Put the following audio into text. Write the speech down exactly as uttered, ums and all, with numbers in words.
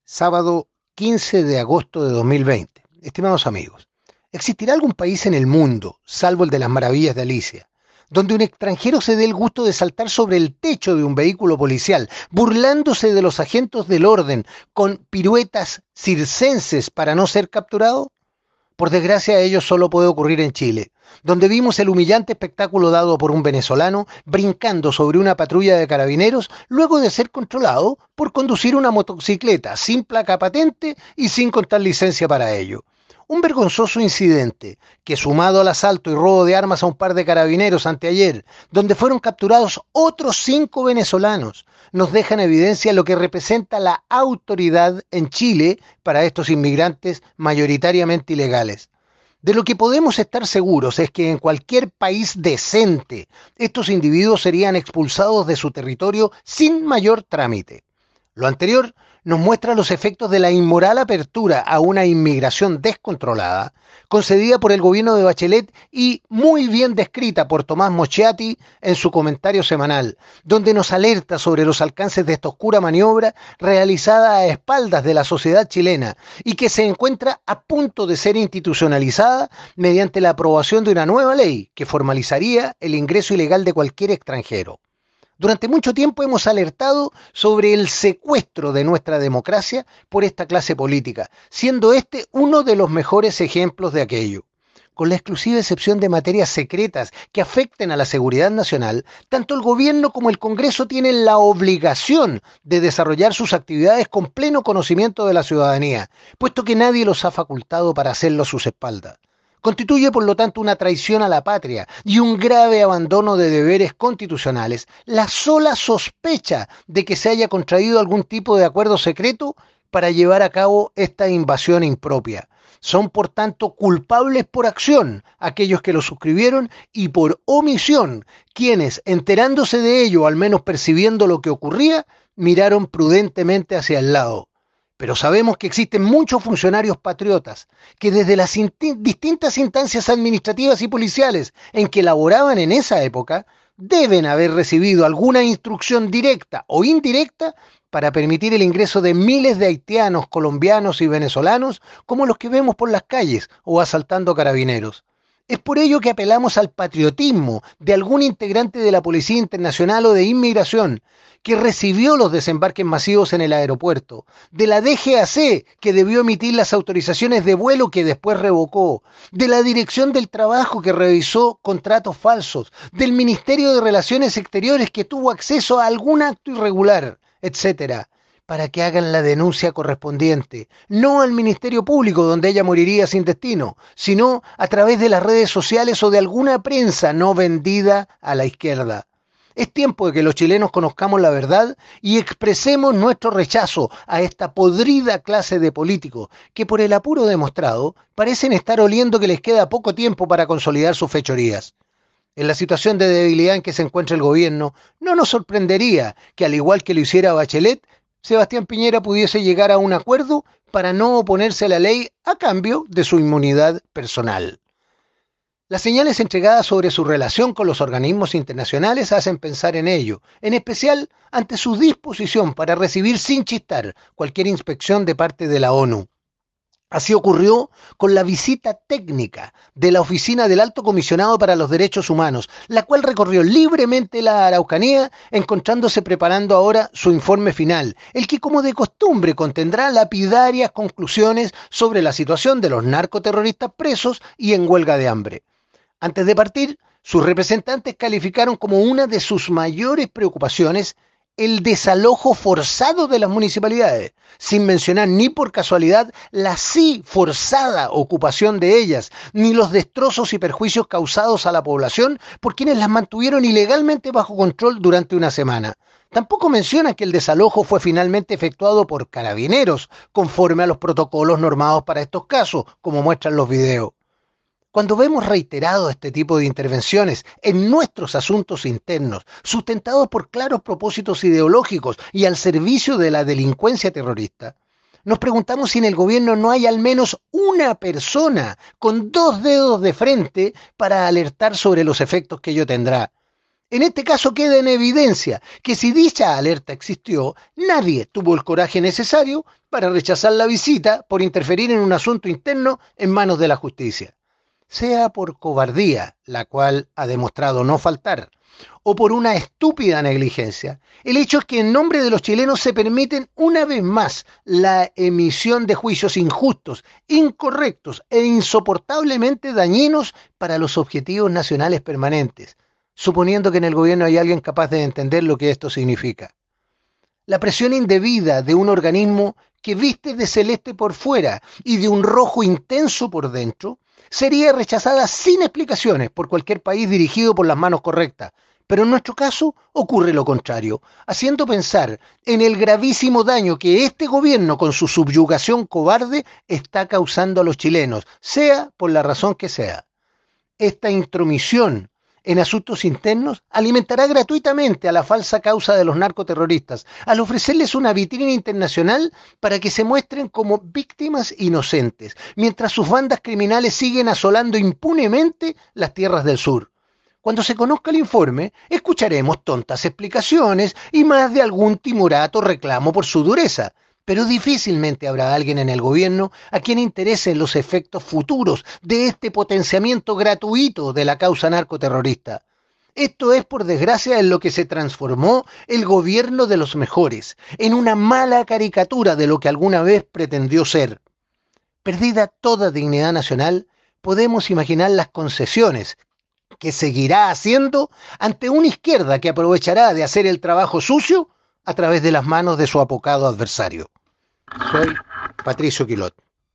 Sábado quince de agosto de dos mil veinte. Estimados amigos, ¿existirá algún país en el mundo, salvo el de las maravillas de Alicia, donde un extranjero se dé el gusto de saltar sobre el techo de un vehículo policial, burlándose de los agentes del orden con piruetas circenses para no ser capturado? Por desgracia, ello solo puede ocurrir en Chile, donde vimos el humillante espectáculo dado por un venezolano brincando sobre una patrulla de carabineros luego de ser controlado por conducir una motocicleta sin placa patente y sin contar licencia para ello. Un vergonzoso incidente que, sumado al asalto y robo de armas a un par de carabineros anteayer, donde fueron capturados otros cinco venezolanos, nos deja en evidencia lo que representa la autoridad en Chile para estos inmigrantes mayoritariamente ilegales. De lo que podemos estar seguros es que en cualquier país decente estos individuos serían expulsados de su territorio sin mayor trámite. Lo anterior nos muestra los efectos de la inmoral apertura a una inmigración descontrolada, concedida por el gobierno de Bachelet y muy bien descrita por Tomás Moschetti en su comentario semanal, donde nos alerta sobre los alcances de esta oscura maniobra realizada a espaldas de la sociedad chilena y que se encuentra a punto de ser institucionalizada mediante la aprobación de una nueva ley que formalizaría el ingreso ilegal de cualquier extranjero. Durante mucho tiempo hemos alertado sobre el secuestro de nuestra democracia por esta clase política, siendo este uno de los mejores ejemplos de aquello. Con la exclusiva excepción de materias secretas que afecten a la seguridad nacional, tanto el gobierno como el Congreso tienen la obligación de desarrollar sus actividades con pleno conocimiento de la ciudadanía, puesto que nadie los ha facultado para hacerlo a sus espaldas. Constituye, por lo tanto, una traición a la patria y un grave abandono de deberes constitucionales la sola sospecha de que se haya contraído algún tipo de acuerdo secreto para llevar a cabo esta invasión impropia. Son, por tanto, culpables por acción aquellos que lo suscribieron y por omisión quienes, enterándose de ello, o al menos percibiendo lo que ocurría, miraron prudentemente hacia el lado. Pero sabemos que existen muchos funcionarios patriotas que desde las distintas instancias administrativas y policiales en que laboraban en esa época deben haber recibido alguna instrucción directa o indirecta para permitir el ingreso de miles de haitianos, colombianos y venezolanos como los que vemos por las calles o asaltando carabineros. Es por ello que apelamos al patriotismo de algún integrante de la Policía Internacional o de Inmigración que recibió los desembarques masivos en el aeropuerto, de la D G A C, que debió emitir las autorizaciones de vuelo que después revocó, de la Dirección del Trabajo, que revisó contratos falsos, del Ministerio de Relaciones Exteriores, que tuvo acceso a algún acto irregular, etcétera, para que hagan la denuncia correspondiente, no al Ministerio Público, donde ella moriría sin destino, sino a través de las redes sociales o de alguna prensa no vendida a la izquierda. Es tiempo de que los chilenos conozcamos la verdad y expresemos nuestro rechazo a esta podrida clase de políticos que, por el apuro demostrado, parecen estar oliendo que les queda poco tiempo para consolidar sus fechorías. En la situación de debilidad en que se encuentra el gobierno, no nos sorprendería que, al igual que lo hiciera Bachelet, Sebastián Piñera pudiese llegar a un acuerdo para no oponerse a la ley a cambio de su inmunidad personal. Las señales entregadas sobre su relación con los organismos internacionales hacen pensar en ello, en especial ante su disposición para recibir sin chistar cualquier inspección de parte de la ONU. Así ocurrió con la visita técnica de la Oficina del Alto Comisionado para los Derechos Humanos, la cual recorrió libremente la Araucanía, encontrándose preparando ahora su informe final, el que como de costumbre contendrá lapidarias conclusiones sobre la situación de los narcoterroristas presos y en huelga de hambre. Antes de partir, sus representantes calificaron como una de sus mayores preocupaciones el desalojo forzado de las municipalidades, sin mencionar ni por casualidad la sí forzada ocupación de ellas, ni los destrozos y perjuicios causados a la población por quienes las mantuvieron ilegalmente bajo control durante una semana. Tampoco menciona que el desalojo fue finalmente efectuado por carabineros, conforme a los protocolos normados para estos casos, como muestran los videos. Cuando vemos reiterado este tipo de intervenciones en nuestros asuntos internos, sustentados por claros propósitos ideológicos y al servicio de la delincuencia terrorista, nos preguntamos si en el gobierno no hay al menos una persona con dos dedos de frente para alertar sobre los efectos que ello tendrá. En este caso queda en evidencia que si dicha alerta existió, nadie tuvo el coraje necesario para rechazar la visita por interferir en un asunto interno en manos de la justicia. Sea por cobardía, la cual ha demostrado no faltar, o por una estúpida negligencia, el hecho es que en nombre de los chilenos se permiten una vez más la emisión de juicios injustos, incorrectos e insoportablemente dañinos para los objetivos nacionales permanentes, suponiendo que en el gobierno hay alguien capaz de entender lo que esto significa. La presión indebida de un organismo que viste de celeste por fuera y de un rojo intenso por dentro sería rechazada sin explicaciones por cualquier país dirigido por las manos correctas. Pero en nuestro caso ocurre lo contrario, haciendo pensar en el gravísimo daño que este gobierno con su subyugación cobarde está causando a los chilenos, sea por la razón que sea. Esta intromisión en asuntos internos alimentará gratuitamente a la falsa causa de los narcoterroristas, al ofrecerles una vitrina internacional para que se muestren como víctimas inocentes, mientras sus bandas criminales siguen asolando impunemente las tierras del sur. Cuando se conozca el informe, escucharemos tontas explicaciones y más de algún timorato reclamo por su dureza, pero difícilmente habrá alguien en el gobierno a quien interesen los efectos futuros de este potenciamiento gratuito de la causa narcoterrorista. Esto es, por desgracia, en lo que se transformó el gobierno de los mejores, en una mala caricatura de lo que alguna vez pretendió ser. Perdida toda dignidad nacional, podemos imaginar las concesiones que seguirá haciendo ante una izquierda que aprovechará de hacer el trabajo sucio a través de las manos de su apocado adversario. Soy Patricio Quilot.